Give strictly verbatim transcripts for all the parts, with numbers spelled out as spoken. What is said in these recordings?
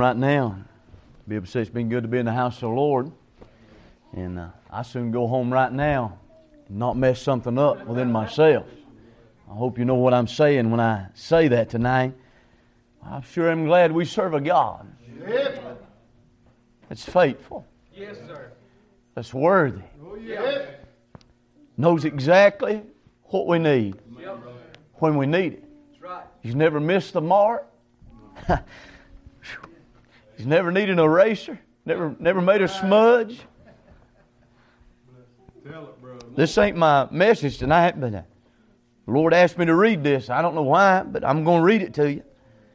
right now. Be able to say it's been good to be in the house of the Lord. And uh, I soon go home right now and not mess something up within myself. I hope you know what I'm saying when I say that tonight. I sure am glad we serve a God that's faithful. Yes, sir. That's worthy. Oh, yeah. Knows exactly what we need Yep. when we need it. That's right. He's never missed the mark. He's never needed an eraser. Never, never made a smudge. Tell it, brother. This ain't my message tonight, but the Lord asked me to read this. I don't know why, but I'm going to read it to you.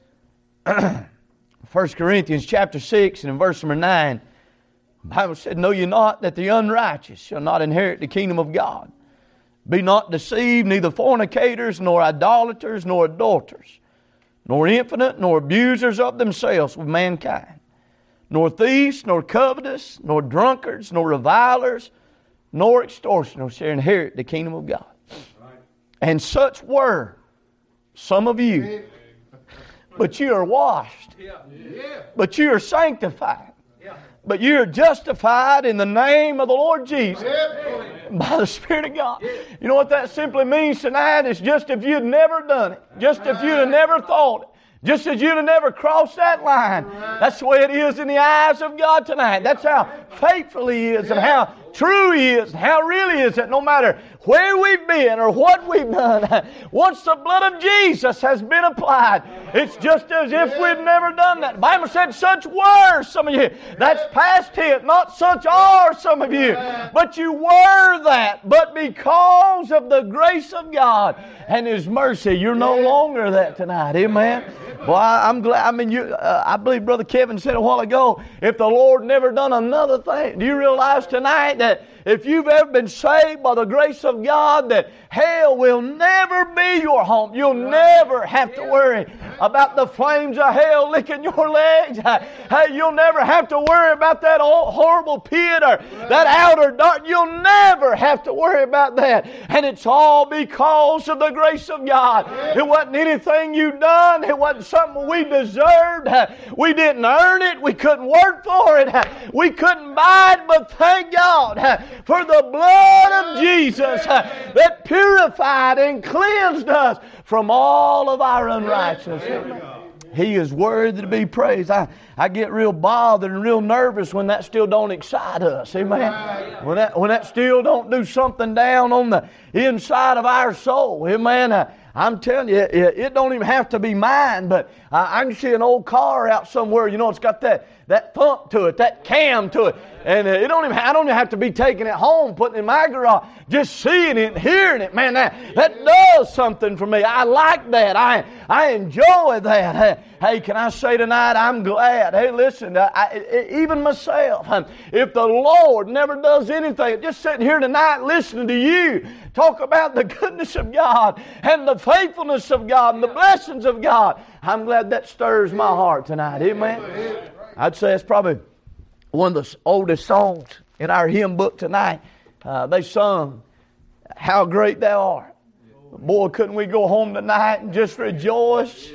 First Corinthians chapter six and in verse number nine, the Bible said, "Know ye not that the unrighteous shall not inherit the kingdom of God? Be not deceived, neither fornicators, nor idolaters, nor adulterers, nor infident, nor abusers of themselves with mankind, nor thieves, nor covetous, nor drunkards, nor revilers, nor extortioners shall inherit the kingdom of God. And such were some of you. But you are washed. But you are sanctified. But you are justified in the name of the Lord Jesus by the Spirit of God." You know what that simply means tonight? It's just if you'd never done it. Just if you'd have never thought it. Just as you'd have never crossed that line. That's the way it is in the eyes of God tonight. That's how faithful He is and how true He is and how real He is that no matter where we've been or what we've done, once the blood of Jesus has been applied, it's just as if we'd never done that. The Bible said, "Such were some of you." That's past tense, not "such are some of you." But you were that. But because of the grace of God and His mercy, you're no longer that tonight. Amen. Well, I, I'm glad. I mean, you. Uh, I believe Brother Kevin said a while ago, if the Lord never done another thing. Do you realize tonight that if you've ever been saved by the grace of God, that hell will never be your home. You'll never have to worry about the flames of hell licking your legs. Hey, you'll never have to worry about that old horrible pit or that outer dark. You'll never have to worry about that. And it's all because of the grace of God. It wasn't anything you done. It wasn't something we deserved. We didn't earn it. We couldn't work for it. We couldn't buy it. But thank God for the blood of Jesus that purified and cleansed us from all of our unrighteousness. He is worthy to be praised. I, I get real bothered and real nervous when that still don't excite us. Amen. When that, when that still don't do something down on the inside of our soul. Amen. I, I'm telling you, it, it don't even have to be mine, but I, I can see an old car out somewhere. You know, it's got that, that thump to it, that cam to it. And it don't even, I don't even have to be taking it home, putting it in my garage. Just seeing it and hearing it, man, that, that does something for me. I like that. I, I enjoy that. Hey, hey, can I say tonight, I'm glad. Hey, listen, I, I, even myself, if the Lord never does anything, just sitting here tonight listening to you talk about the goodness of God and the faithfulness of God and the blessings of God, I'm glad that stirs my heart tonight. Amen. I'd say it's probably one of the oldest songs in our hymn book tonight. Uh, they sung, "How Great Thou Art." Boy, couldn't we go home tonight and just rejoice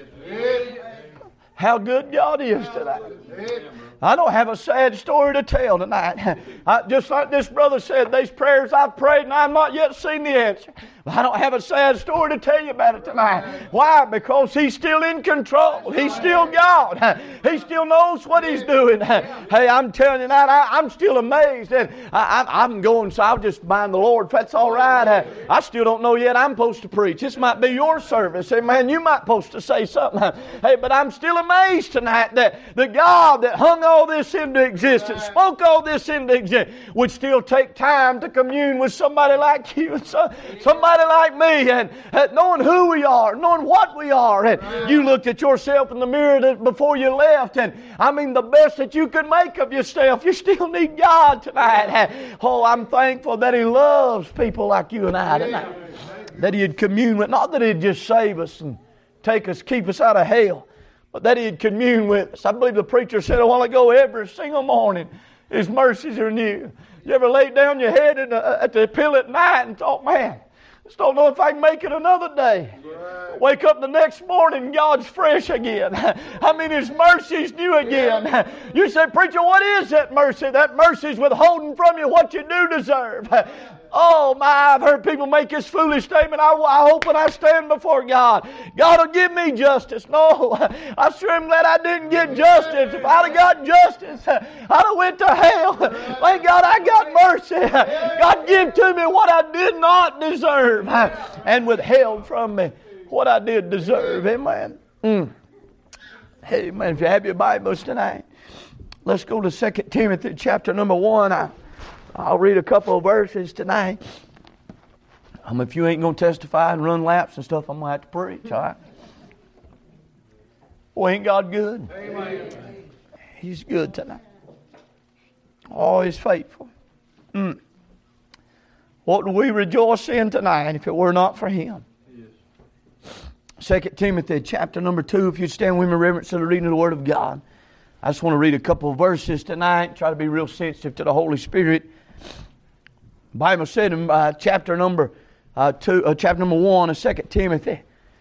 how good God is tonight. I don't have a sad story to tell tonight. I, just like this brother said, these prayers I've prayed and I've not yet seen the answer. But I don't have a sad story to tell you about it tonight. Why? Because He's still in control. He's still God. He still knows what He's doing. Hey, I'm telling you tonight, I, I'm still amazed. And I, I, I'm going, so I'll just mind the Lord if that's all right. I still don't know yet I'm supposed to preach. This might be your service. Hey, man, you might supposed to say something. Hey, but I'm still amazed tonight that the God that hung all this into existence, spoke all this into existence, would still take time to commune with somebody like you and so, somebody like me, and, and knowing who we are, knowing what we are. And you looked at yourself in the mirror before you left, and I mean the best that you could make of yourself. You still need God tonight. Oh, I'm thankful that He loves people like you and I tonight. That He'd commune with, not that He'd just save us and take us, keep us out of hell, but that He'd commune with us. I believe the preacher said a while ago, every single morning His mercies are new. You ever laid down your head in the, at the pillow at night and thought, man, Just don't know if I can make it another day. Wake up the next morning, God's fresh again. I mean, His mercy's new again. You say, preacher, what is that mercy? That mercy's withholding from you what you do deserve. Oh my, I've heard people make this foolish statement. I, I hope when I stand before God, God will give me justice. No, I sure am glad I didn't get justice. If I'd have got justice, I'd have went to hell. Thank God I got mercy. God give to me what I did not deserve and withheld from me what I did deserve. Amen. Mm. Amen. If you have your Bibles tonight, let's go to Second Timothy chapter number one. I, I'll read a couple of verses tonight. Um, if you ain't going to testify and run laps and stuff, I'm going to have to preach, all right? Boy, ain't God good? Amen. He's good tonight. Oh, He's faithful. Mm. What would we rejoice in tonight if it were not for Him? Second Timothy chapter number two, if you'd stand with me in reverence to the reading of the Word of God. I just want to read a couple of verses tonight, try to be real sensitive to the Holy Spirit. The Bible said in uh, chapter number uh, two, uh, chapter number one of Second Timothy,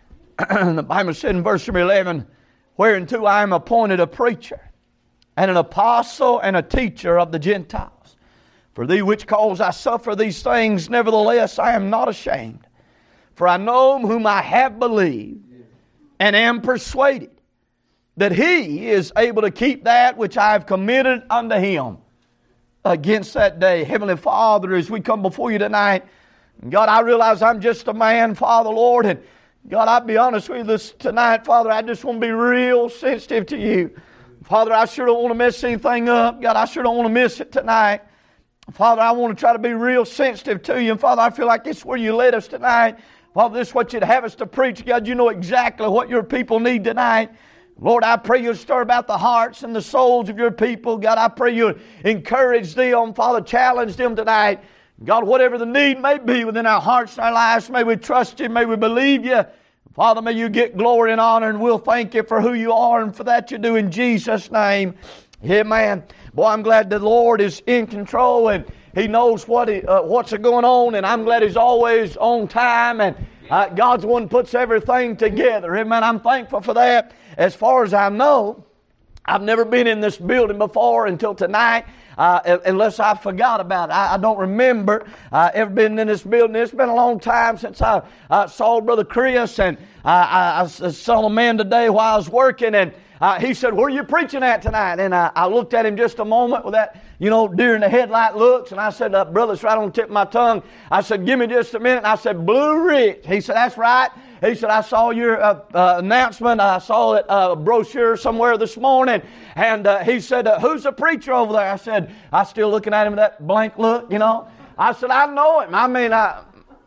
the Bible said in verse number eleven, whereunto I am appointed a preacher, and an apostle, and a teacher of the Gentiles. For thee which cause I suffer these things, nevertheless I am not ashamed. For I know whom I have believed, and am persuaded that He is able to keep that which I have committed unto Him against that day. Heavenly Father, as we come before You tonight, God, I realize I'm just a man, Father, Lord, and God, I'll be honest with you this tonight, Father, I just want to be real sensitive to You. Father, I sure don't want to mess anything up. God, I sure don't want to miss it tonight. Father, I want to try to be real sensitive to You. And Father, I feel like this is where You led us tonight. Father, this is what You'd have us to preach. God, You know exactly what Your people need tonight. Lord, I pray You'll stir about the hearts and the souls of Your people. God, I pray You'll encourage them. Father, challenge them tonight. God, whatever the need may be within our hearts and our lives, may we trust You, may we believe You. Father, may You get glory and honor, and we'll thank You for who You are and for that You do in Jesus' name. Amen. Boy, I'm glad the Lord is in control and He knows what he, uh, what's going on, and I'm glad He's always on time, and uh, God's the one who puts everything together. Amen. I'm thankful for that. As far as I know, I've never been in this building before until tonight, uh, unless I forgot about it. I, I don't remember uh, ever been in this building. It's been a long time since I uh, saw Brother Chris, and uh, I, I saw a man today while I was working, and Uh, he said, where are you preaching at tonight? And I, I looked at him just a moment with that, you know, deer in the headlight looks. And I said, uh, brother, it's right on the tip of my tongue. I said, give me just a minute. And I said, Blue Ridge. He said, that's right. He said, I saw your uh, uh, announcement. I saw it, uh, brochure somewhere this morning. And uh, he said, uh, who's the preacher over there? I said, I still looking at him with that blank look, you know. I said, I know him. I mean, I,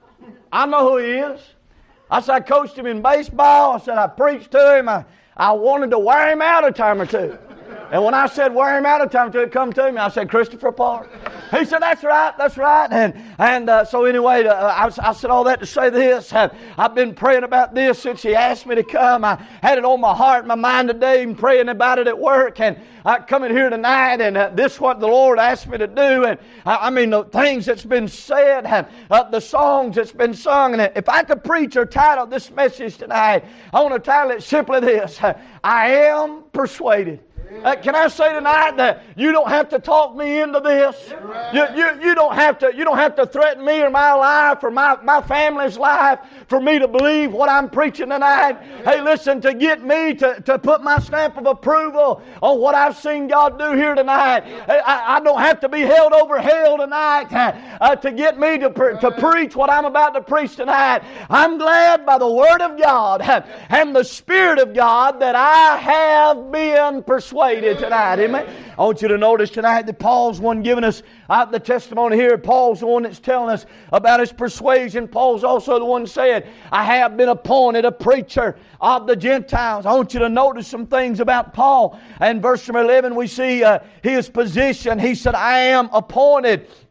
I know who he is. I said, I coached him in baseball. I said, I preached to him. I, I wanted to wear him out a time or two. And when I said wear him out a time or two, it come to me. I said, Christopher Park. He said, that's right, that's right. And and uh, so anyway, uh, I, I said all that to say this. Uh, I've been praying about this since he asked me to come. I had it on my heart and my mind today and praying about it at work. And I coming here tonight, and uh, this is what the Lord asked me to do. And uh, I mean, the things that's been said, and uh, the songs that's been sung. And if I could preach or title this message tonight, I want to title it simply this: uh, I am persuaded. Uh, can I say tonight that you don't have to talk me into this? You, you, you don't have to you don't have to threaten me or my life or my, my family's life for me to believe what I'm preaching tonight. Hey, listen, to get me to, to put my stamp of approval on what I've seen God do here tonight. Hey, I, I don't have to be held over hell tonight uh, to get me to, pre- to preach what I'm about to preach tonight. I'm glad by the Word of God and the Spirit of God that I have been persuaded tonight. Amen. I want you to notice tonight that Paul's one giving us uh, the testimony here. Paul's the one that's telling us about his persuasion. Paul's also the one saying, I have been appointed a preacher of the Gentiles. I want you to notice some things about Paul. In verse number eleven, we see uh, his position. He said, I am appointed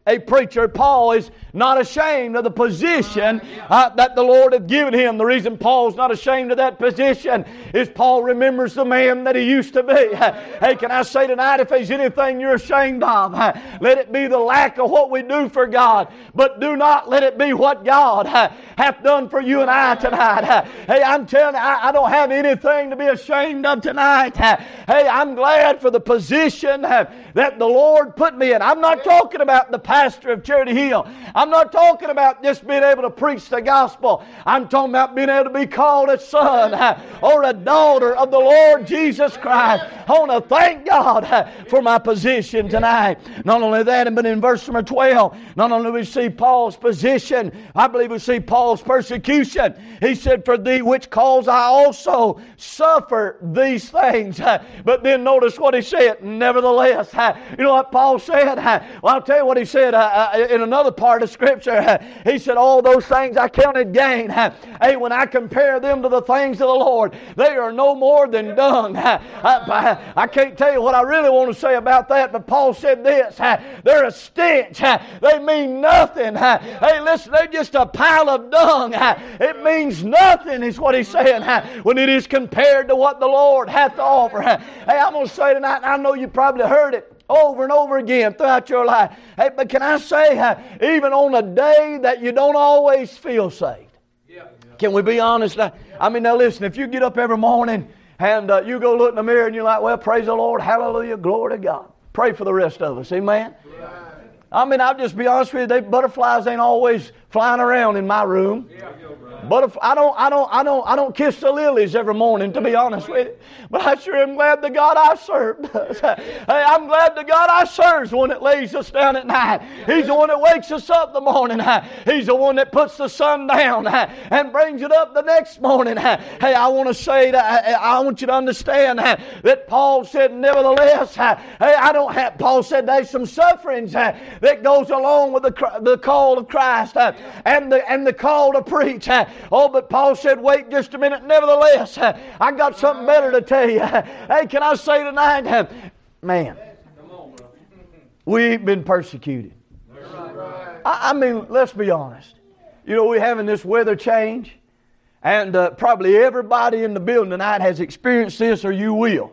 a preacher, Paul is not ashamed of the position uh, that the Lord had given him. The reason Paul's not ashamed of that position is Paul remembers the man that he used to be. Hey, can I say tonight, if there's anything you're ashamed of, let it be the lack of what we do for God, but do not let it be what God hath done for you and I tonight. Hey, I'm telling you, I, I don't have anything to be ashamed of tonight. Hey, I'm glad for the position that the Lord put me in. I'm not talking about the pastor of Charity Hill. I'm not talking about just being able to preach the gospel. I'm talking about being able to be called a son or a daughter of the Lord Jesus Christ. I want to thank God for my position tonight. Not only that, but in verse number twelve, not only do we see Paul's position, I believe we see Paul's persecution. He said, for thee which cause I also suffer these things. But then notice what he said, nevertheless. You know what Paul said? Well, I'll tell you what he said uh, in another part of Scripture. He said, all those things I counted gain. Hey, when I compare them to the things of the Lord, they are no more than dung. I, I can't tell you what I really want to say about that, but Paul said this, they're a stench. They mean nothing. Hey, listen, they're just a pile of dung. It means nothing is what he's saying when it is compared to what the Lord hath to offer. Hey, I'm going to say tonight, and I know you probably heard it over and over again throughout your life. Hey, but can I say, uh, even on a day that you don't always feel saved? Yeah. Can we be honest? I, I mean, now listen, if you get up every morning and uh, you go look in the mirror and you're like, well, praise the Lord, hallelujah, glory to God. Pray for the rest of us, amen? Right. I mean, I'll just be honest with you, they, butterflies ain't always flying around in my room. Yeah. But if I don't, I don't, I don't, I don't kiss the lilies every morning, to be honest with you. But I sure am glad the God I serve does. Hey, I'm glad the God I serve is the one that lays us down at night. He's the one that wakes us up in the morning. He's the one that puts the sun down and brings it up the next morning. Hey, I want to say that I want you to understand that Paul said, nevertheless, hey, I don't have. Paul said there's some sufferings that goes along with the the call of Christ and the and the call to preach. Oh, but Paul said, wait just a minute. Nevertheless, I got something better to tell you. Hey, can I say tonight, man, we've been persecuted. I, I mean, let's be honest. You know, we're having this weather change, and uh, probably everybody in the building tonight has experienced this, or you will.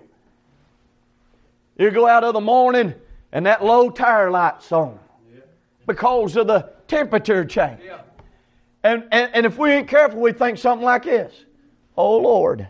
You go out of the morning, and that low tire light's on because of the temperature change. And, and and if we ain't careful, we think something like this. Oh, Lord,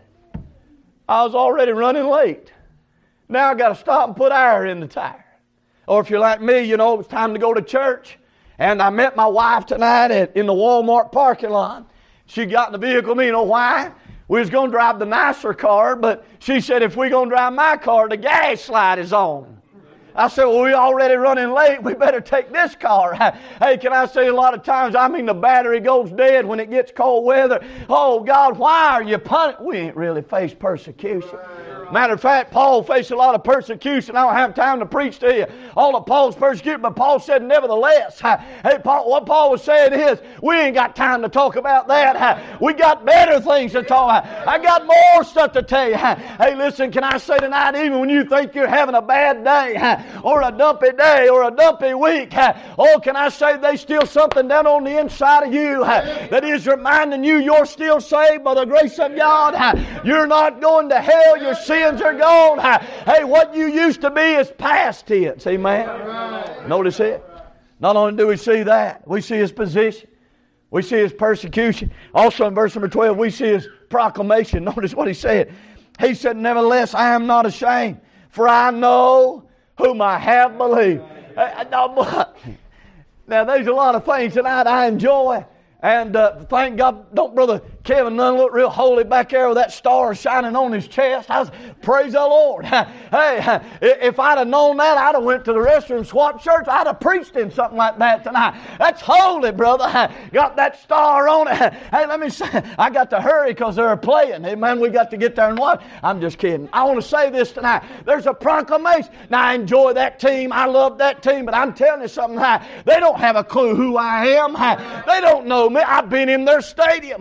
I was already running late. Now I got to stop and put air in the tire. Or if you're like me, you know, it's time to go to church. And I met my wife tonight at, in the Walmart parking lot. She got in the vehicle with me. You know why? We was going to drive the nicer car, but she said, if we're going to drive my car, the gas light is on. I said, well, we're already running late. We better take this car. Hey, can I say a lot of times, I mean, the battery goes dead when it gets cold weather. Oh, God, why are you punishing? We ain't really faced persecution. Matter of fact, Paul faced a lot of persecution. I don't have time to preach to you all of Paul's persecution, but Paul said, nevertheless, hey, Paul, what Paul was saying is, we ain't got time to talk about that. We got better things to talk about. I got more stuff to tell you. Hey, listen, can I say tonight, even when you think you're having a bad day, or a dumpy day, or a dumpy week, oh, can I say there's still something down on the inside of you that is reminding you you're still saved by the grace of God. You're not going to hell. Your sins are gone. Hey, what you used to be is past tense. Amen. Notice it. Not only do we see that, we see his position. We see his persecution. Also in verse number twelve, we see his proclamation. Notice what he said. He said, nevertheless, I am not ashamed, for I know whom I have believed. Now, there's a lot of things tonight I enjoy. And uh, thank God, don't Brother Kevin none look real holy back there with that star shining on his chest. I was, praise the Lord. Hey, if I'd have known that, I'd have went to the restroom, swapped shirts. I'd have preached in something like that tonight. That's holy, brother. Got that star on it. Hey, let me say, I got to hurry because they're playing. Hey, man, we got to get there and watch. I'm just kidding. I want to say this tonight. There's a proclamation. Now, I enjoy that team. I love that team. But I'm telling you something. They don't have a clue who I am. They don't know me. I've been in their stadium.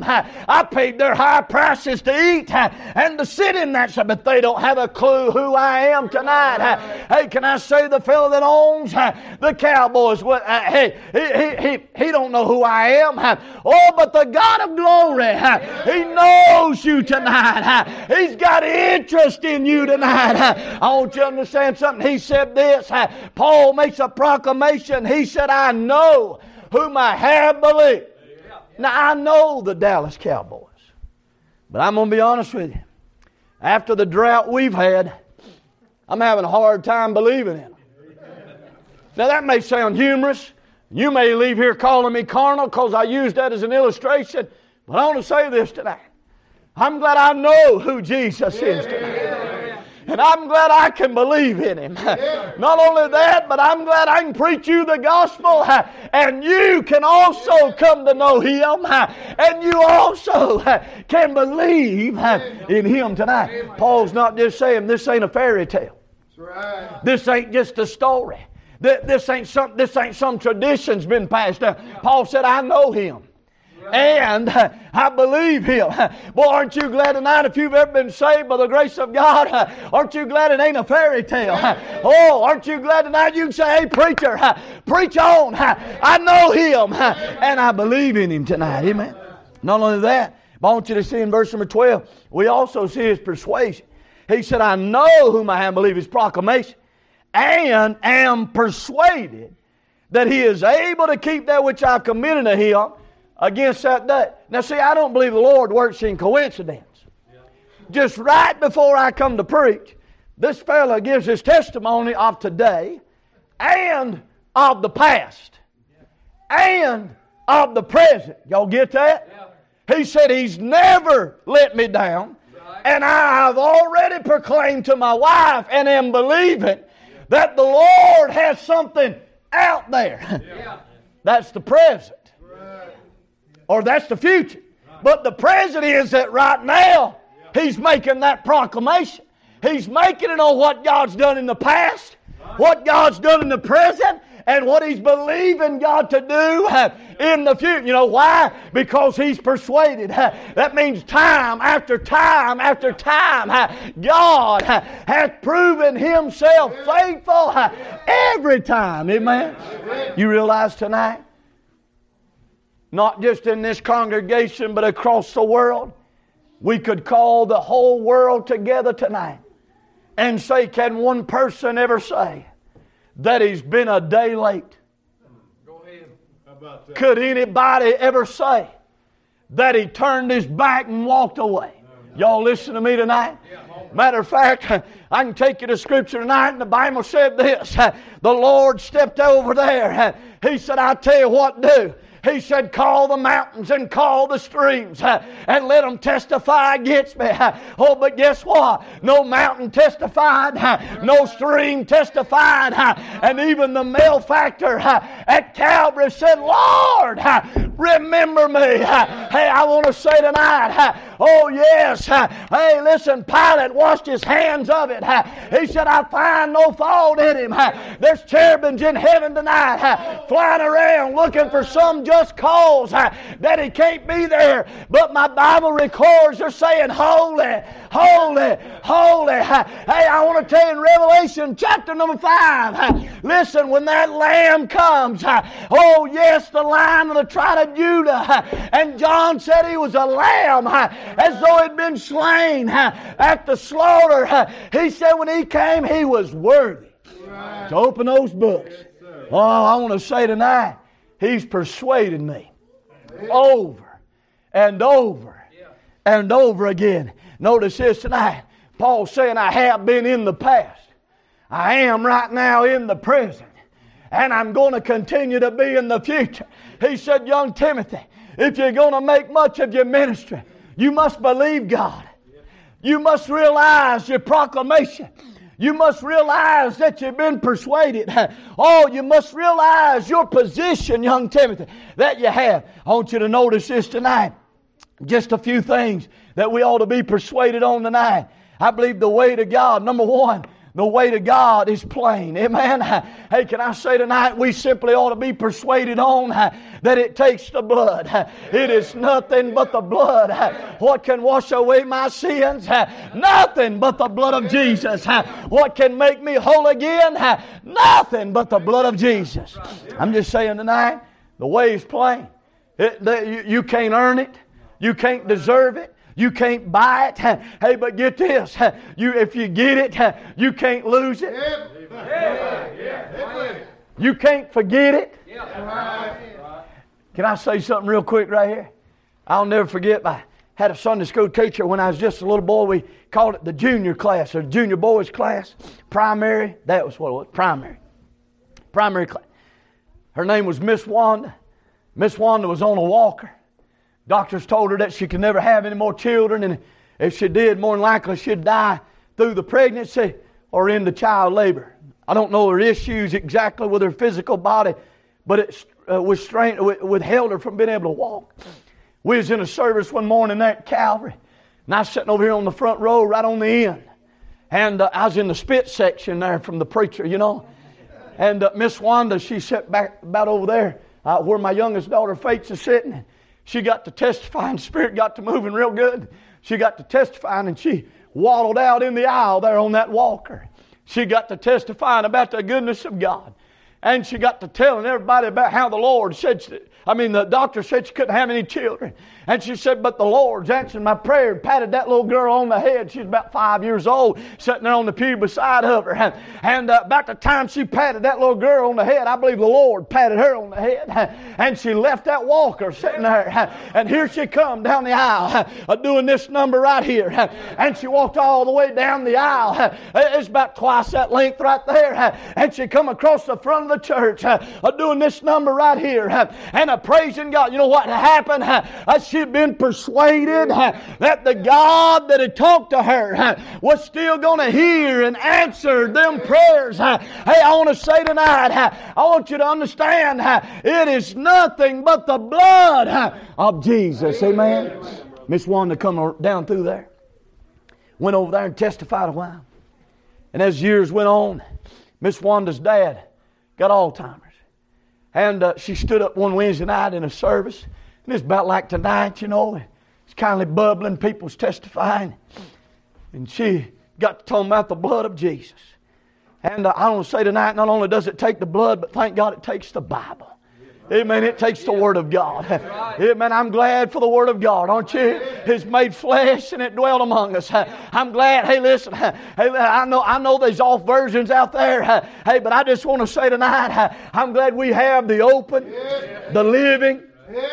I paid their high prices to eat and to sit in that, but they don't have a clue who I am tonight. Hey, can I say the fellow that owns the Cowboys, hey, he, he, he, he don't know who I am. Oh, but the God of glory, He knows you tonight. He's got interest in you tonight. I want you to understand something. He said this. Paul makes a proclamation. He said, I know whom I have believed. Now, I know the Dallas Cowboys. But I'm going to be honest with you. After the drought we've had, I'm having a hard time believing in them. Now, that may sound humorous. You may leave here calling me carnal because I used that as an illustration. But I want to say this tonight. I'm glad I know who Jesus is tonight. And I'm glad I can believe in Him. Not only that, but I'm glad I can preach you the gospel. And you can also come to know Him. And you also can believe in Him tonight. Paul's not just saying this ain't a fairy tale. This ain't just a story. This ain't some, this ain't some tradition's been passed down. Paul said, I know Him. And I believe Him. Boy, aren't you glad tonight if you've ever been saved by the grace of God? Aren't you glad it ain't a fairy tale? Oh, aren't you glad tonight you can say, hey, preacher, preach on. I know Him and I believe in Him tonight. Amen. Not only that, but I want you to see in verse number twelve, we also see His persuasion. He said, I know whom I have believed, His proclamation, and am persuaded that He is able to keep that which I've committed to Him against that day. Now see, I don't believe the Lord works in coincidence. Yeah. Just right before I come to preach, this fella gives his testimony of today and of the past and of the present. Y'all get that? Yeah. He said He's never let me down. Right. And I have already proclaimed to my wife and am believing yeah. that the Lord has something out there. Yeah. That's the present. Or that's the future. But the present is that right now, He's making that proclamation. He's making it on what God's done in the past, what God's done in the present, and what He's believing God to do in the future. You know why? Because He's persuaded. That means time after time after time, God has proven Himself faithful every time. Amen? You realize tonight, not just in this congregation, but across the world, we could call the whole world together tonight and say, can one person ever say that he's been a day late? Go ahead. How about that? Could anybody ever say that he turned his back and walked away? Y'all listen to me tonight? Matter of fact, I can take you to Scripture tonight, and the Bible said this. The Lord stepped over there. He said, I tell you what to do. He said, call the mountains and call the streams and let them testify against me. Oh, but guess what? No mountain testified. No stream testified. And even the malefactor at Calvary said, Lord, remember me. Hey, I want to say tonight, oh yes. Hey, listen, Pilate washed his hands of it. He said, I find no fault in him. There's cherubims in heaven tonight flying around looking for some just cause that he can't be there. But my Bible records they're saying, holy, holy, holy. Hey, I want to tell you in Revelation chapter number five, listen, when that Lamb comes, oh yes, the Lion of the tribe of Judah, and John said he was a lamb as though he'd been slain at the slaughter. He said when he came, he was worthy right. to open those books. Yes, oh, I want to say tonight, He's persuaded me over and over and over again. Notice this tonight. Paul's saying, I have been in the past. I am right now in the present. And I'm going to continue to be in the future. He said, young Timothy, if you're going to make much of your ministry, you must believe God. You must realize your proclamation. You must realize that you've been persuaded. Oh, you must realize your position, young Timothy, that you have. I want you to notice this tonight. Just a few things that we ought to be persuaded on tonight. I believe the way to God. Number one, the way to God is plain. Amen. Hey, can I say tonight, we simply ought to be persuaded on that it takes the blood. It is nothing but the blood. What can wash away my sins? Nothing but the blood of Jesus. What can make me whole again? Nothing but the blood of Jesus. I'm just saying tonight, the way is plain. It, the, you, you can't earn it. You can't deserve it. You can't buy it. Hey, but get this. You, if you get it, you can't lose it. You can't forget it. Can I say something real quick right here? I'll never forget. I had a Sunday school teacher when I was just a little boy. We called it the junior class or junior boys class. Primary. That was what it was. Primary. Primary class. Her name was Miss Wanda. Miss Wanda was on a walker. Doctors told her that she could never have any more children, and if she did, more than likely she'd die through the pregnancy or into child labor. I don't know her issues exactly with her physical body, but it uh, was strained, withheld her from being able to walk. We was in a service one morning there at Calvary, and I was sitting over here on the front row, right on the end, and uh, I was in the spit section there from the preacher, you know. And uh, Miss Wanda, she sat back about over there uh, where my youngest daughter Faith is sitting. She got to testifying. The Spirit got to moving real good. She got to testifying, and she waddled out in the aisle there on that walker. She got to testifying about the goodness of God. And she got to telling everybody about how the Lord said, she, I mean, the doctor said she couldn't have any children. And she said, but the Lord's answered my prayer, and patted that little girl on the head. She's about five years old, sitting there on the pew beside of her. And, and uh, about the time she patted that little girl on the head, I believe the Lord patted her on the head. And she left that walker sitting there. And here she come down the aisle, uh, doing this number right here. And she walked all the way down the aisle. It's about twice that length right there. And she come across the front of the church, uh, doing this number right here. And uh, praising God. You know what happened? Uh, she'd been persuaded uh, that the God that had talked to her uh, was still going to hear and answer them prayers. Uh, hey, I want to say tonight, uh, I want you to understand, uh, it is nothing but the blood uh, of Jesus. Amen. Miss Wanda come down through there. Went over there and testified a while. And as years went on, Miss Wanda's dad got Alzheimer's. And uh, she stood up one Wednesday night in a service. And it's about like tonight, you know. It's kind of bubbling. People's testifying. And she got to talking about the blood of Jesus. And uh, I want to say tonight, not only does it take the blood, but thank God it takes the Bible. Amen. It takes the Word of God. Amen. I'm glad for the Word of God, aren't you? It's made flesh and it dwelt among us. I'm glad. Hey, listen. Hey, I know, I know there's off versions out there. Hey, but I just want to say tonight, I'm glad we have the open, the living,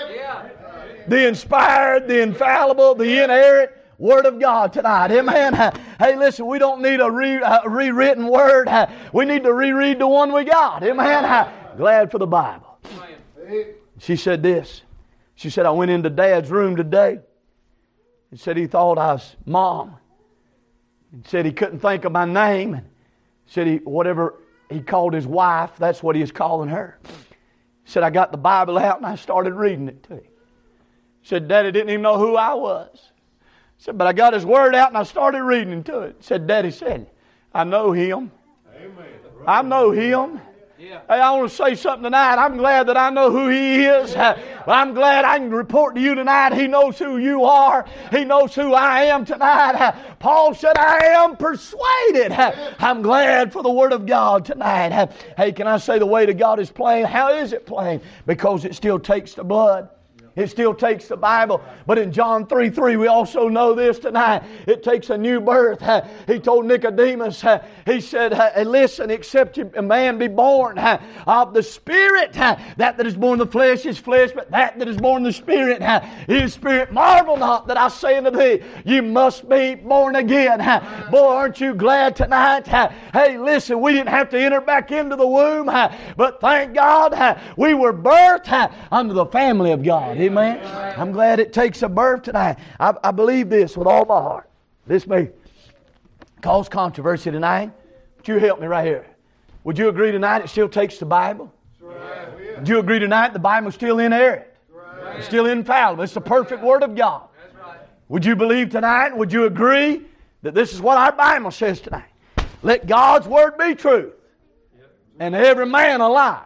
the inspired, the infallible, the inerrant Word of God tonight. Amen. Hey, listen, we don't need a, re, a rewritten Word. We need to reread the one we got. Amen. Glad for the Bible. She said this. She said, I went into Dad's room today and said he thought I was Mom. And said he couldn't think of my name. And said he, whatever he called his wife, that's what he was calling her. Said, I got the Bible out and I started reading it to him. Said, Daddy didn't even know who I was. Said, but I got his Word out and I started reading to it. Said, Daddy said, I know him. Amen. I know him. Yeah. Hey, I want to say something tonight. I'm glad that I know who He is. Uh, I'm glad I can report to you tonight. He knows who you are. He knows who I am tonight. Uh, Paul said, I am persuaded. Uh, I'm glad for the Word of God tonight. Uh, hey, can I say the way to God is plain? How is it plain? Because it still takes the blood. It still takes the Bible. But in John three three, we also know this tonight. It takes a new birth. He told Nicodemus, he said, listen, except a man be born of the Spirit, that that is born of the flesh is flesh, but that that is born of the Spirit is spirit. Marvel not that I say unto thee, you must be born again. Boy, aren't you glad tonight? Hey, listen, we didn't have to enter back into the womb, but thank God we were birthed under the family of God. Amen. I'm glad it takes a birth tonight. I, I believe this with all my heart. This may cause controversy tonight. Would you help me right here? Would you agree tonight it still takes the Bible? Right. Would you agree tonight the Bible is still inerrant? Right. It's still infallible. It's the perfect Word of God. Right. Would you believe tonight? Would you agree that this is what our Bible says tonight? Let God's Word be truth, and every man a liar.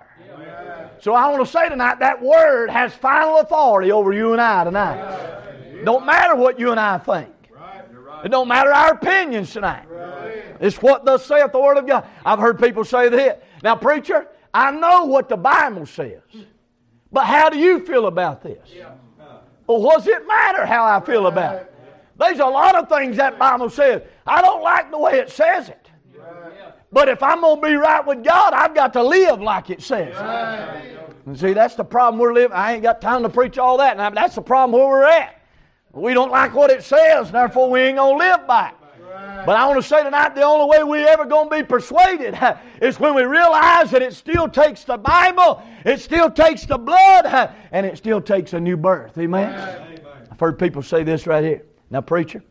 So I want to say tonight, that Word has final authority over you and I tonight. Don't matter what you and I think. It don't matter our opinions tonight. It's what thus saith the Word of God. I've heard people say that. Now, preacher, I know what the Bible says. But how do you feel about this? Well, what does it matter how I feel about it? There's a lot of things that Bible says. I don't like the way it says it. But if I'm going to be right with God, I've got to live like it says. And see, that's the problem we're living. I ain't got time to preach all that. And that's the problem where we're at. We don't like what it says, and therefore we ain't going to live by it. But I want to say tonight, the only way we ever going to be persuaded is when we realize that it still takes the Bible, it still takes the blood, and it still takes a new birth. Amen? Amen. I've heard people say this right here. Now, preacher,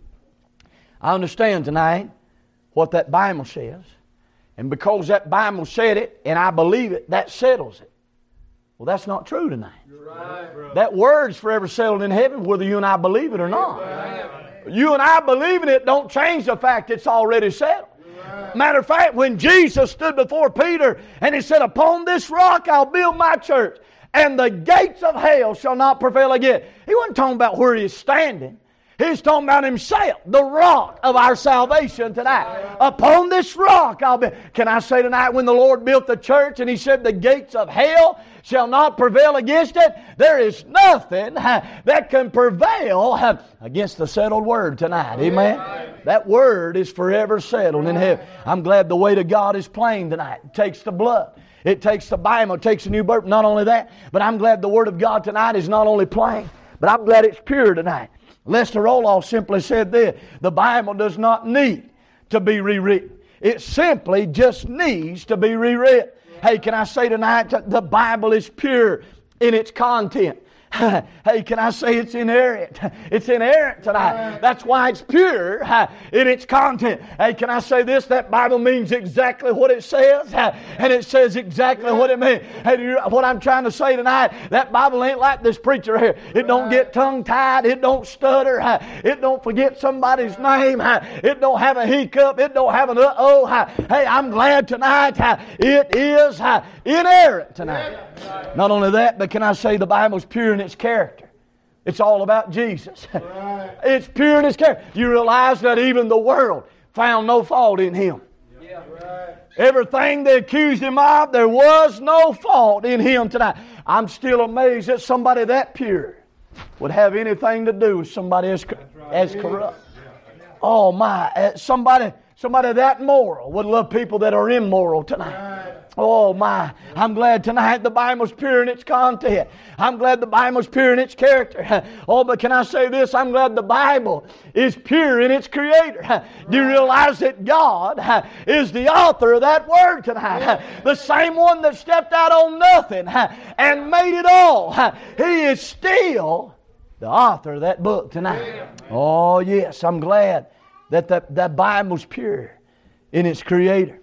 I understand tonight what that Bible says. And because that Bible said it, and I believe it, that settles it. Well, that's not true tonight. You're right, that word's forever settled in heaven, whether you and I believe it or not. Right. You and I believing it don't change the fact it's already settled. Right. Matter of fact, when Jesus stood before Peter and he said, upon this rock I'll build my church, and the gates of hell shall not prevail again. He wasn't talking about where he is standing. He's talking about himself, the rock of our salvation tonight. Upon this rock I'll be. Can I say tonight, when the Lord built the church and He said the gates of hell shall not prevail against it, there is nothing that can prevail against the settled word tonight. Amen? That word is forever settled in heaven. I'm glad the weight of God is plain tonight. It takes the blood. It takes the Bible. It takes a new birth. Not only that, but I'm glad the Word of God tonight is not only plain, but I'm glad it's pure tonight. Lester Roloff simply said this: the Bible does not need to be rewritten. It simply just needs to be rewritten. Hey, can I say tonight that the Bible is pure in its content? Hey, can I say it's inerrant? It's inerrant tonight. That's why it's pure in its content. Hey, can I say this? That Bible means exactly what it says, and it says exactly what it means. Hey, what I'm trying to say tonight, that Bible ain't like this preacher here. It don't get tongue-tied. It don't stutter. It don't forget somebody's name. It don't have a hiccup. It don't have an uh-oh. Hey, I'm glad tonight it is inerrant tonight. Not only that, but can I say the Bible's pure in its character. It's all about Jesus. Right. It's pure in its character. You realize that even the world found no fault in Him. Yeah. Right. Everything they accused Him of, there was no fault in Him tonight. I'm still amazed that somebody that pure would have anything to do with somebody as, right. as corrupt. Yeah. Oh my, somebody, somebody that moral would love people that are immoral tonight. Right. Oh my, I'm glad tonight the Bible's pure in its content. I'm glad the Bible's pure in its character. Oh, but can I say this? I'm glad the Bible is pure in its creator. Do you realize that God is the author of that word tonight? The same one that stepped out on nothing and made it all. He is still the author of that book tonight. Oh yes, I'm glad that the, that Bible's pure in its creator.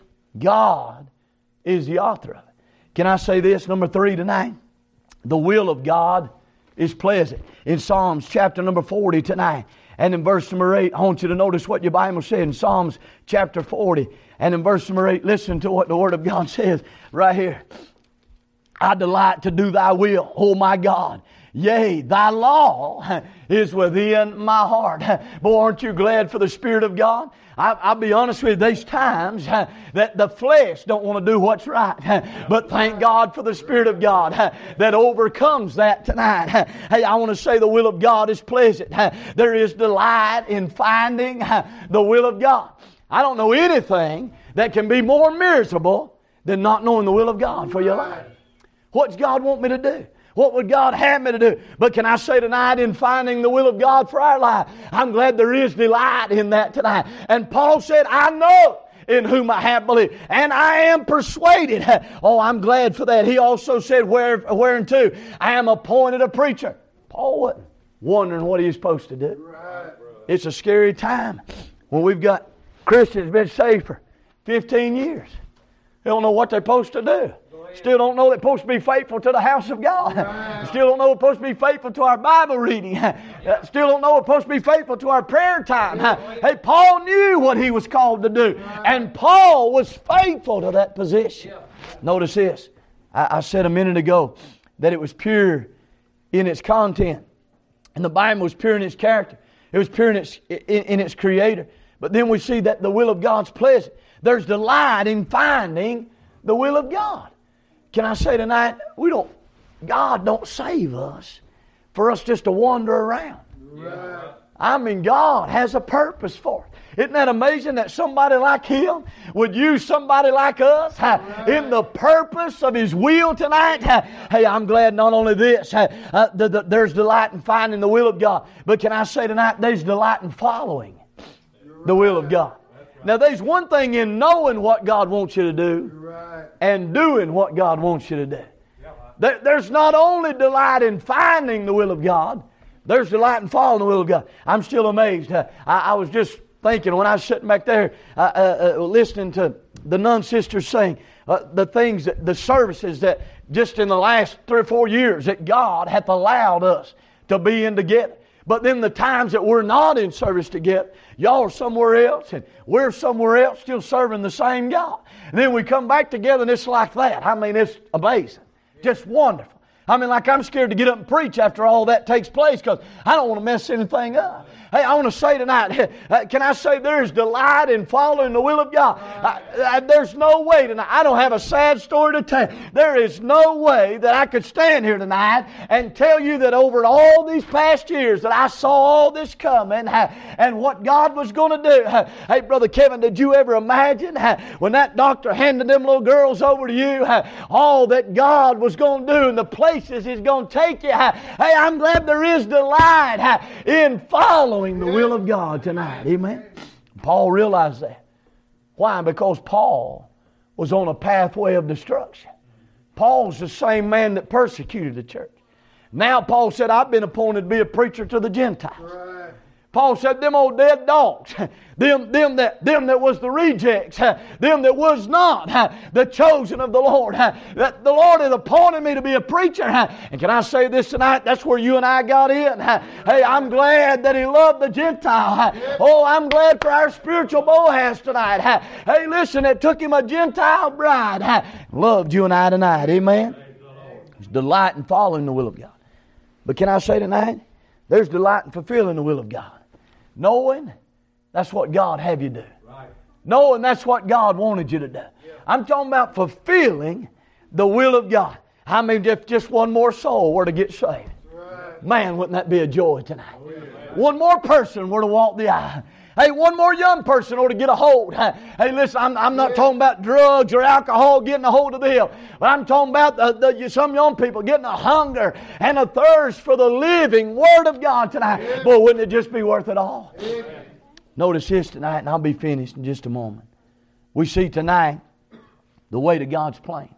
God is the author of it. Can I say this, number three tonight? The will of God is pleasant. In Psalms chapter number forty tonight, and in verse number eight, I want you to notice what your Bible said in Psalms chapter forty, and in verse number eight, listen to what the Word of God says right here. I delight to do Thy will, O my God. Yea, Thy law is within my heart. Boy, aren't you glad for the Spirit of God? I, I'll be honest with you, there's times that the flesh don't want to do what's right. But thank God for the Spirit of God that overcomes that tonight. Hey, I want to say the will of God is pleasant. There is delight in finding the will of God. I don't know anything that can be more miserable than not knowing the will of God for your life. What's God want me to do? What would God have me to do? But can I say tonight, in finding the will of God for our life, I'm glad there is delight in that tonight. And Paul said, I know in whom I have believed, and I am persuaded. Oh, I'm glad for that. He also said, where, whereunto I am appointed a preacher. Paul wasn't wondering what he was supposed to do. Right. It's a scary time when we've got Christians been saved for fifteen years. They don't know what they're supposed to do. Still don't know they're supposed to be faithful to the house of God. Still don't know we're supposed to be faithful to our Bible reading. Still don't know we're supposed to be faithful to our prayer time. Hey, Paul knew what he was called to do. And Paul was faithful to that position. Notice this. I, I said a minute ago that it was pure in its content. And the Bible was pure in its character. It was pure in its, in, in its creator. But then we see that the will of God's pleasant. There's delight in finding the will of God. Can I say tonight, we don't, God don't save us for us just to wander around. Right. I mean, God has a purpose for it. Isn't that amazing that somebody like Him would use somebody like us right. in the purpose of His will tonight? Hey, I'm glad not only this, uh, the, the, there's delight in finding the will of God, but can I say tonight, there's delight in following the will of God. Now, there's one thing in knowing what God wants you to do and doing what God wants you to do. There, there's not only delight in finding the will of God, there's delight in following the will of God. I'm still amazed. I, I was just thinking when I was sitting back there uh, uh, uh, listening to the nun sisters saying uh, the things, that, the services that just in the last three or four years that God hath allowed us to be in together. But then the times that we're not in service together, y'all are somewhere else and we're somewhere else still serving the same God. And then we come back together and it's like that. I mean, it's amazing. Just wonderful. I mean, like I'm scared to get up and preach after all that takes place because I don't want to mess anything up. Hey, I want to say tonight, can I say there's delight in following the will of God? I, I, there's no way tonight. I don't have a sad story to tell. There is no way that I could stand here tonight and tell you that over all these past years that I saw all this coming and what God was going to do. Hey, Brother Kevin, did you ever imagine when that doctor handed them little girls over to you, all that God was going to do and the places He's going to take you? Hey, I'm glad there is delight in following the will of God tonight. Amen. Paul realized that. Why? Because Paul was on a pathway of destruction. Paul's the same man that persecuted the church. Now Paul said, I've been appointed to be a preacher to the Gentiles. Right. Paul said, them old dead dogs, them, them, that, them that was the rejects, them that was not the chosen of the Lord, that the Lord had appointed me to be a preacher. And can I say this tonight? That's where you and I got in. Hey, I'm glad that He loved the Gentile. Oh, I'm glad for our spiritual Boaz tonight. Hey, listen, it took him a Gentile bride. Loved you and I tonight. Amen. There's delight in following the will of God. But can I say tonight, there's delight in fulfilling the will of God. Knowing that's what God had you do. Right. Knowing that's what God wanted you to do. Yeah. I'm talking about fulfilling the will of God. I mean, if just one more soul were to get saved. Right. Man, wouldn't that be a joy tonight? Oh, yeah. One more person were to walk the aisle. Hey, one more young person ought to get a hold. Hey, listen, I'm, I'm not talking about drugs or alcohol getting a hold of them. But I'm talking about the, the, some young people getting a hunger and a thirst for the living Word of God tonight. Yeah. Boy, wouldn't it just be worth it all? Yeah. Notice this tonight, and I'll be finished in just a moment. We see tonight the way to God's plan.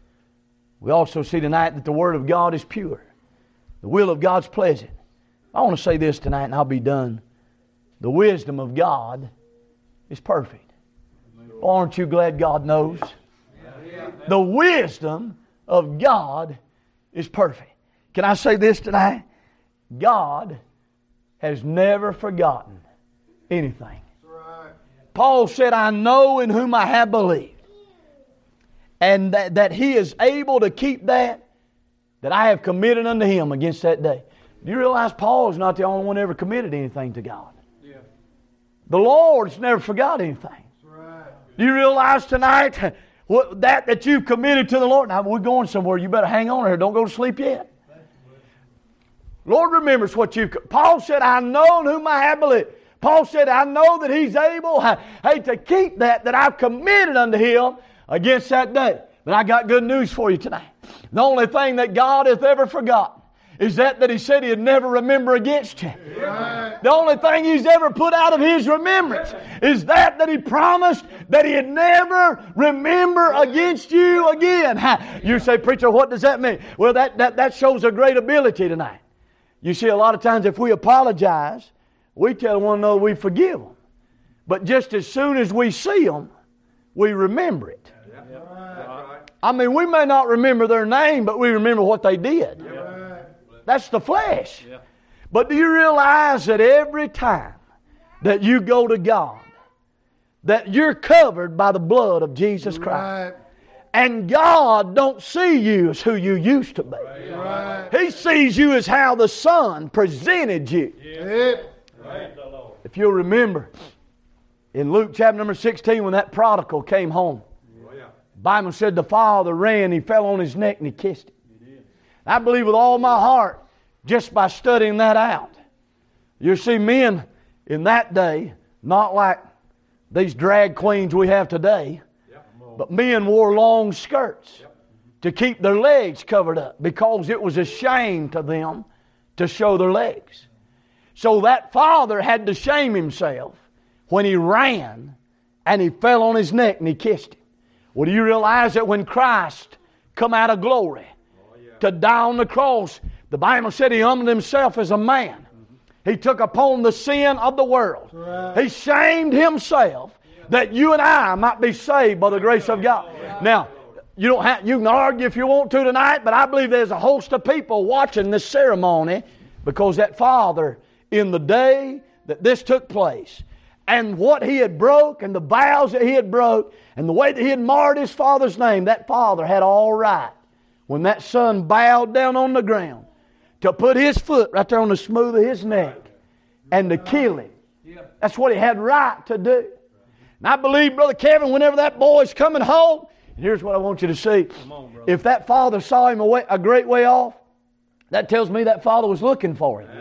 We also see tonight that the Word of God is pure. The will of God's pleasant. I want to say this tonight, and I'll be done. The wisdom of God is perfect. Oh, aren't you glad God knows? The wisdom of God is perfect. Can I say this tonight? God has never forgotten anything. Paul said, I know in whom I have believed. And that, that He is able to keep that that I have committed unto Him against that day. Do you realize Paul is not the only one who ever committed anything to God? The Lord's never forgot anything. Right. Do you realize tonight what, that that you've committed to the Lord? Now we're going somewhere. You better hang on here. Don't go to sleep yet. Lord remembers what you've... Paul said, I know in whom I have believed. Paul said, I know that He's able hey, to keep that that I've committed unto Him against that day. But I got good news for you tonight. The only thing that God hath ever forgotten is that that He said He'd never remember against you. Right. The only thing He's ever put out of His remembrance is that that He promised that He'd never remember against you again. You say, preacher, what does that mean? Well, that, that, that shows a great ability tonight. You see, a lot of times if we apologize, we tell one another we forgive them. But just as soon as we see them, we remember it. I mean, we may not remember their name, but we remember what they did. That's the flesh. But do you realize that every time that you go to God, that you're covered by the blood of Jesus Christ? And God don't see you as who you used to be. He sees you as how the Son presented you. If you'll remember, in Luke chapter number sixteen, when that prodigal came home, the Bible said the father ran, he fell on his neck and he kissed him. I believe with all my heart, just by studying that out, you see men in that day, not like these drag queens we have today, but men wore long skirts to keep their legs covered up because it was a shame to them to show their legs. So that father had to shame himself when he ran and he fell on his neck and he kissed him. Well, do you realize that when Christ come out of glory to die on the cross, the Bible said He humbled Himself as a man. He took upon the sin of the world. He shamed Himself that you and I might be saved by the grace of God. Now, you don't have, you can argue if you want to tonight, but I believe there's a host of people watching this ceremony because that father, in the day that this took place, and what he had broke, and the vows that he had broke, and the way that he had marred his father's name, that father had all right, when that son bowed down on the ground, to put his foot right there on the smooth of his neck and to kill him. That's what he had right to do. And I believe, Brother Kevin, whenever that boy's coming home, and here's what I want you to see. On, if that father saw him a, way, a great way off, that tells me that father was looking for him.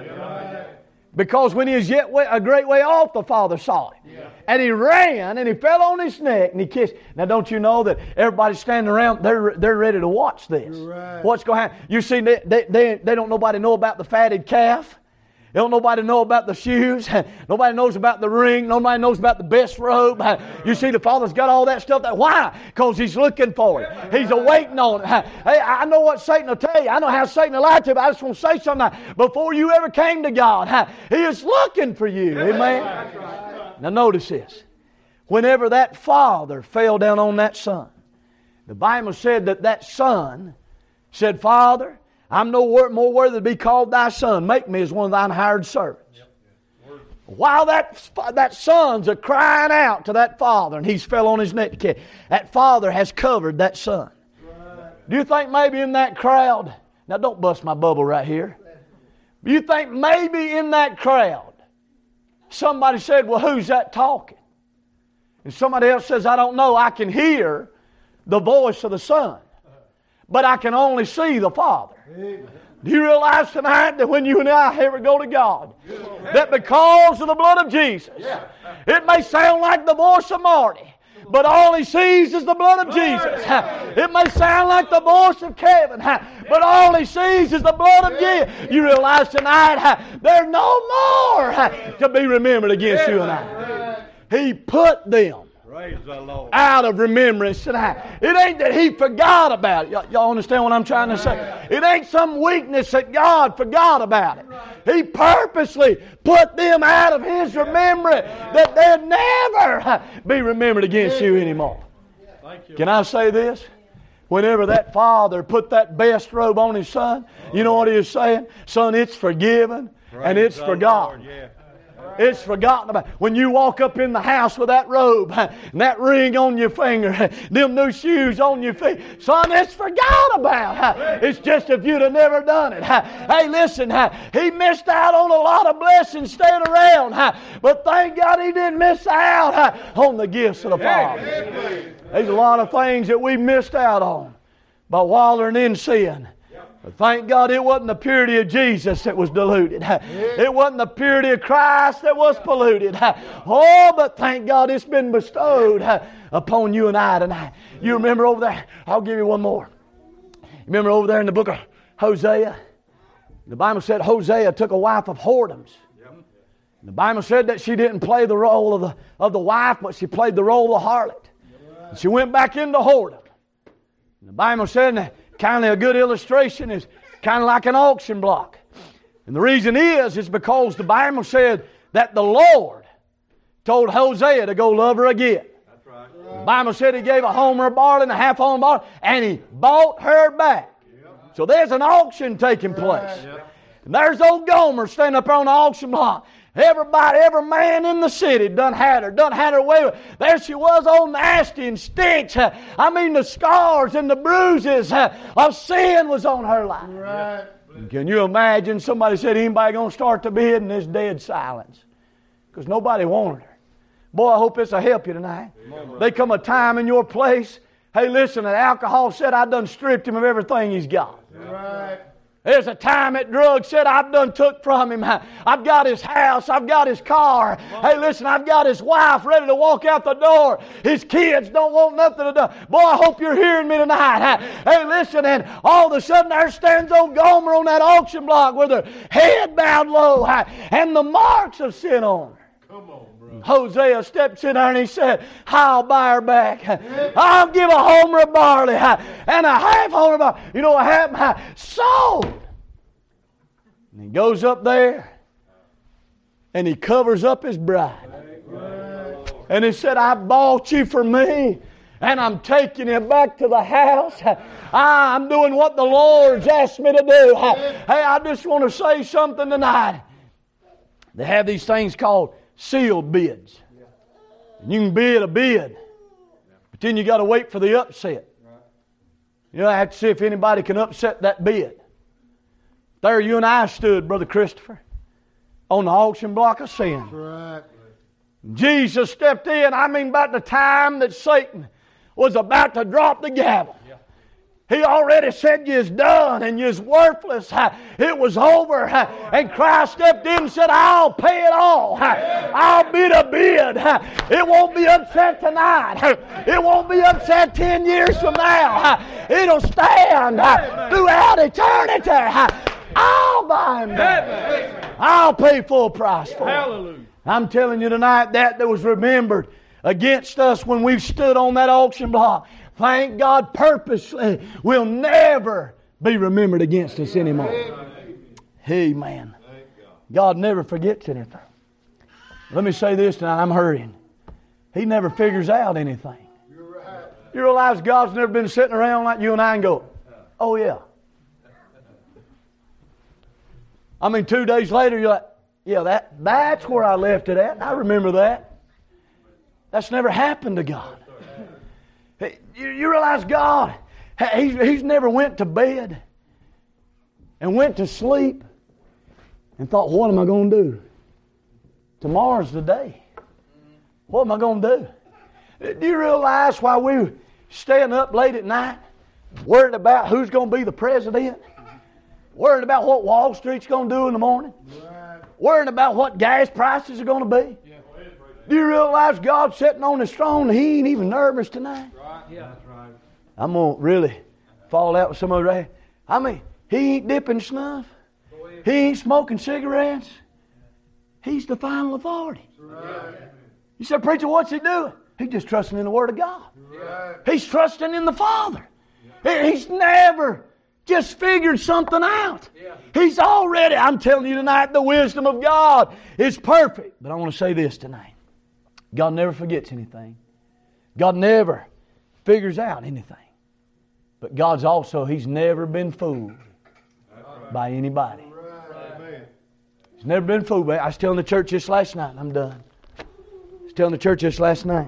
Because when he was yet way, a great way off, the father saw him. Yeah. And he ran and he fell on his neck and he kissed. Now don't you know that everybody standing around, they're, they're ready to watch this. Right. What's going to happen? You see, they, they, they, they don't nobody know about the fatted calf. They don't nobody know about the shoes. Nobody knows about the ring. Nobody knows about the best robe. You see, the father's got all that stuff. That why? Because he's looking for it. He's awaiting on it. Hey, I know what Satan will tell you. I know how Satan will lie to you, but I just want to say something. Before you ever came to God, He is looking for you. Amen? Now notice this. Whenever that father fell down on that son, the Bible said that that son said, Father, I'm no more worthy to be called thy son. Make me as one of thine hired servants. Yep. While that, that son's a crying out to that father, and he's fell on his neck to kiss, that father has covered that son. Right. Do you think maybe in that crowd, now don't bust my bubble right here. Do you think maybe in that crowd, somebody said, well, who's that talking? And somebody else says, I don't know. I can hear the voice of the son, but I can only see the father. Amen. Do you realize tonight that when you and I ever go to God, that because of the blood of Jesus, it may sound like the voice of Marty, but all he sees is the blood of Jesus. It may sound like the voice of Kevin, but all he sees is the blood of Jesus. You realize tonight there's no more to be remembered against you and I. He put them out of remembrance tonight. It ain't that He forgot about it. Y- y'all understand what I'm trying to say? It ain't some weakness that God forgot about it. He purposely put them out of His remembrance that they'll never be remembered against you anymore. Can I say this? Whenever that father put that best robe on his son, you know what he was saying? Son, it's forgiven and it's forgotten. It's forgotten about. When you walk up in the house with that robe and that ring on your finger, them new shoes on your feet, son, it's forgot about. It's just if you'd have never done it. Hey, listen, he missed out on a lot of blessings staying around, but thank God he didn't miss out on the gifts of the Father. There's a lot of things that we missed out on by wallowing in sin. But thank God it wasn't the purity of Jesus that was diluted. It wasn't the purity of Christ that was polluted. Oh, but thank God it's been bestowed upon you and I tonight. You remember over there, I'll give you one more. Remember over there in the book of Hosea? The Bible said Hosea took a wife of whoredoms. The Bible said that she didn't play the role of the, of the wife, but she played the role of the harlot. And she went back into whoredom. And the Bible said that kind of a good illustration is kind of like an auction block. And the reason is, is because the Bible said that the Lord told Hosea to go love her again. That's right. The Bible said he gave a homer of barley and a half homer of barley, and he bought her back. So there's an auction taking place. And there's old Gomer standing up there on the auction block. Everybody, every man in the city done had her, done had her way with. There she was, all nasty and stinks. I mean, the scars and the bruises of sin was on her life. Right. Can you imagine somebody said, anybody going to start the bid? And there's dead silence. Because nobody wanted her. Boy, I hope this will help you tonight. There come a time in your place, hey, listen, that alcohol said, I done stripped him of everything he's got. Right. There's a time that drugs said, I've done took from him. I've got his house. I've got his car. Hey, listen, I've got his wife ready to walk out the door. His kids don't want nothing to do. Boy, I hope you're hearing me tonight. Hey, listen, and all of a sudden there stands old Gomer on that auction block with her head bowed low and the marks of sin on her. Come on, bro. Hosea steps in there and he said, I'll buy her back. I'll give a homer of barley and a half homer of barley. You know what happened? Sold. And he goes up there and he covers up his bride. And he said, I bought you for me and I'm taking you back to the house. I'm doing what the Lord's asked me to do. Hey, I just want to say something tonight. They have these things called sealed bids. And you can bid a bid, but then you got to wait for the upset. You know, I have to see if anybody can upset that bid. There you and I stood, Brother Christopher, on the auction block of sin. Right. Jesus stepped in, I mean about the time that Satan was about to drop the gavel. He already said you's done and you's worthless. It was over. And Christ stepped in and said, I'll pay it all. I'll bid a bid. It won't be upset tonight. It won't be upset ten years from now. It'll stand throughout eternity. I'll buy him back. I'll pay full price for it. Hallelujah. I'm telling you tonight, that that was remembered against us when we stood on that auction block. Thank God purposely will never be remembered against us anymore. Amen. God never forgets anything. Let me say this tonight, I'm hurrying. He never figures out anything. You realize God's never been sitting around like you and I and go, oh yeah. I mean, two days later you're like, yeah, that, that's where I left it at. I remember that. That's never happened to God. You, you realize God, he's, he's never went to bed and went to sleep and thought, what am I going to do? Tomorrow's the day. What am I going to do? Do you realize why we're staying up late at night, worried about who's going to be the president, worried about what Wall Street's going to do in the morning, worried about what gas prices are going to be? Do you realize God's sitting on His throne and He ain't even nervous tonight? Right. Yeah, that's right. I'm going to really fall out with some of right. I mean, He ain't dipping snuff. He ain't smoking cigarettes. He's the final authority. Right. You said, preacher, what's He doing? He's just trusting in the Word of God. Right. He's trusting in the Father. He's never just figured something out. Yeah. He's already, I'm telling you tonight, the wisdom of God is perfect. But I want to say this tonight. God never forgets anything. God never figures out anything. But God's also, He's never been fooled by anybody. He's never been fooled by. I was telling the church this last night, and I'm done. I was telling the church this last night.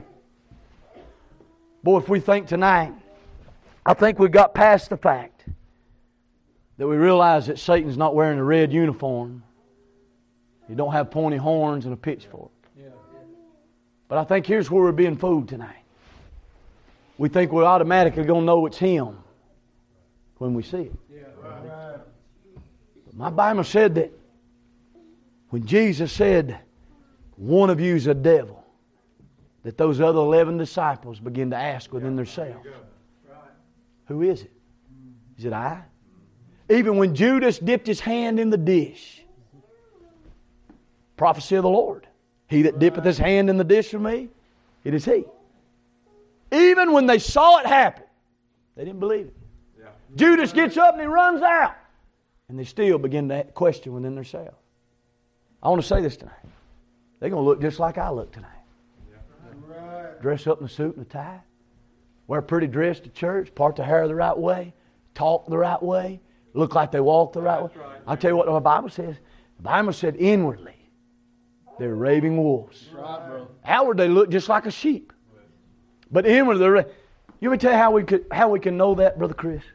Boy, if we think tonight, I think we got past the fact that we realize that Satan's not wearing a red uniform. He don't have pointy horns and a pitchfork. But I think here's where we're being fooled tonight. We think we're automatically going to know it's Him when we see it. Yeah, right. But my Bible said that when Jesus said, one of you's a devil, that those other eleven disciples began to ask within themselves, who is it? Is it I? Even when Judas dipped his hand in the dish, prophecy of the Lord. He that dippeth his hand in the dish for me, it is he. Even when they saw it happen, they didn't believe it. Yeah. Judas gets up and he runs out. And they still begin to question within themselves. I want to say this tonight. They're going to look just like I look tonight. Yeah. Dress up in a suit and a tie. Wear a pretty dress to church. Part their hair the right way. Talk the right way. Look like they walk the right way. Right. I'll tell you what the Bible says. The Bible said inwardly they're raving wolves. Right, bro. Outward they look just like a sheep. But inwardly they're... Ra- you want me to tell you how we, could, how we can know that, Brother Chris?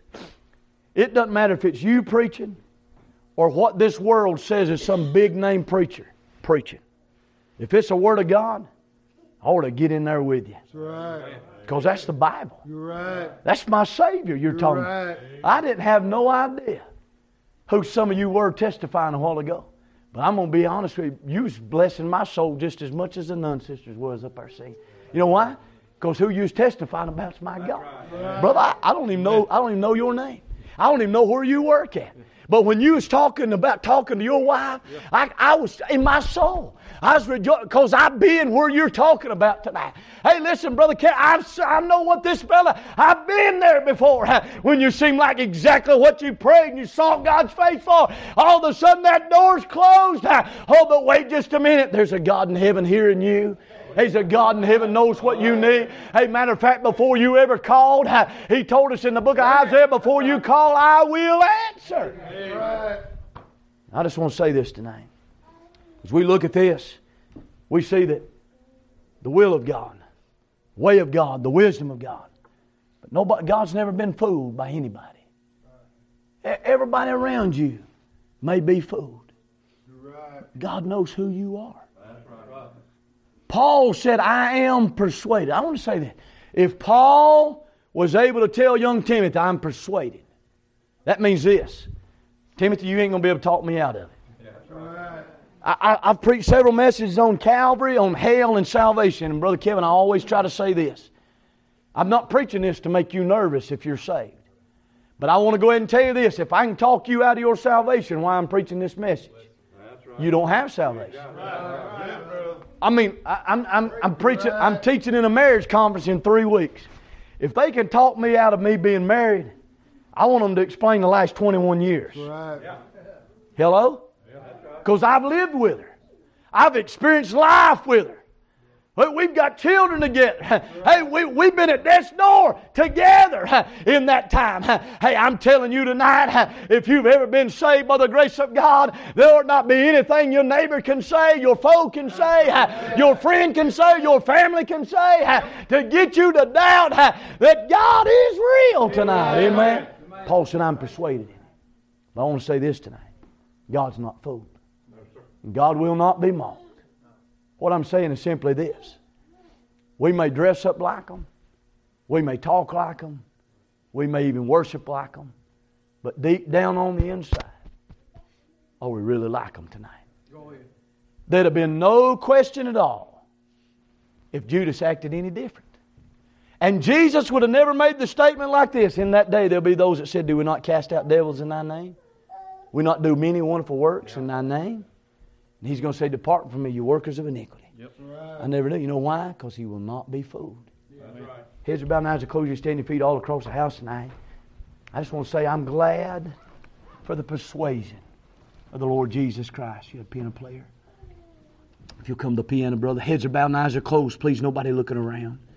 It doesn't matter if it's you preaching or what this world says is some big name preacher preaching. If it's the Word of God, I ought to get in there with you. That's right. Because that's the Bible. You're right. That's my Savior you're, You're talking right. about. I didn't have no idea who some of you were testifying a while ago. But I'm going to be honest with you. You was blessing my soul just as much as the nun sisters was up there singing. You know why? Because who you was testifying about is my God. Right. Brother, I, I don't even know I don't even know your name. I don't even know where you work at. But when you was talking about talking to your wife, I, I was in my soul. I was rejoicing because I've been where you're talking about tonight. Hey, listen, Brother Ken, I've, I know what this fella, I've been there before. When you seem like exactly what you prayed and you sought God's face for, all of a sudden that door's closed. Oh, but wait just a minute. There's a God in heaven hearing you. He's a God in heaven, knows what you need. Hey, matter of fact, before you ever called, He told us in the book of Isaiah, before you call, I will answer. Right. I just want to say this tonight. As we look at this, we see that the will of God, way of God, the wisdom of God. But nobody, God's never been fooled by anybody. E- Everybody around you may be fooled. You're right. God knows who you are. That's right. Paul said, I am persuaded. I want to say that. If Paul was able to tell young Timothy, I'm persuaded, that means this. Timothy, you ain't going to be able to talk me out of it. That's right. I, I, I've preached several messages on Calvary, on hell, and salvation. And Brother Kevin, I always try to say this. I'm not preaching this to make you nervous if you're saved. But I want to go ahead and tell you this. If I can talk you out of your salvation while I'm preaching this message, That's right. you don't have salvation. Right, bro. I mean, I, I'm, I'm, I'm preaching, I'm teaching in a marriage conference in three weeks. If they can talk me out of me being married, I want them to explain the last twenty-one years. Right. Hello? Because I've lived with her. I've experienced life with her. We- We've got children together. Hey, we, we've been at death's door together in that time. Hey, I'm telling you tonight, if you've ever been saved by the grace of God, there ought not be anything your neighbor can say, your foe can say, your friend can say, your family can say, to get you to doubt that God is real tonight. Amen. Paul said, I'm persuaded in it. But I want to say this tonight. God's not fooled. God will not be mocked. What I'm saying is simply this. We may dress up like them. We may talk like them. We may even worship like them. But deep down on the inside, oh, we really like them tonight. Go ahead. There'd have been no question at all if Judas acted any different. And Jesus would have never made the statement like this. In that day there'll be those that said, do we not cast out devils in thy name? We not do many wonderful works in thy name? And He's going to say, depart from me, you workers of iniquity. Yep. Right. I never knew. You know why? Because He will not be fooled. That's right. Heads are bowed and eyes are closed. You stand your feet all across the house tonight. I just want to say I'm glad for the persuasion of the Lord Jesus Christ. You have a piano player? If you'll come to the piano, brother. Heads are bowed and eyes are closed. Please, nobody looking around.